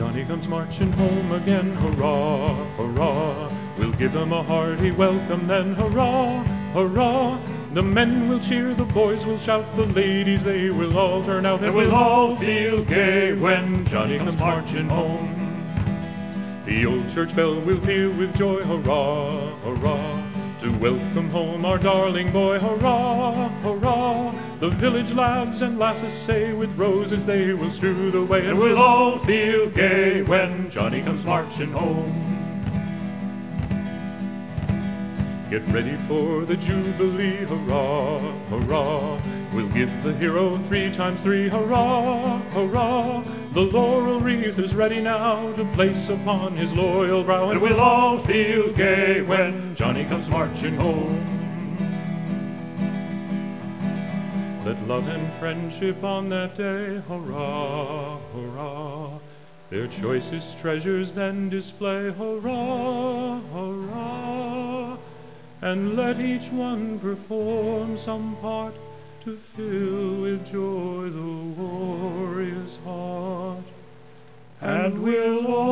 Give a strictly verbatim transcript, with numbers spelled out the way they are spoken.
Johnny comes marching home again, hurrah, hurrah. We'll give him a hearty welcome then, hurrah, hurrah. The men will cheer, the boys will shout, the ladies they will all turn out, and we'll all feel gay when Johnny comes marching home. The old church bell will peal with joy, hurrah, hurrah, to welcome home our darling boy, hurrah, hurrah. The village lads and lasses say with roses they will strew the way, and we'll all feel gay when Johnny comes marching home. Get ready for the Jubilee, hurrah, hurrah. We'll give the hero three times three, hurrah, hurrah. The laurel wreath is ready now to place upon his loyal brow, and we'll all feel gay when Johnny comes marching home. Let love and friendship on that day, hurrah, hurrah, their choicest treasures then display, hurrah, hurrah. And let each one perform some part to fill with joy the warrior's heart. And we'll all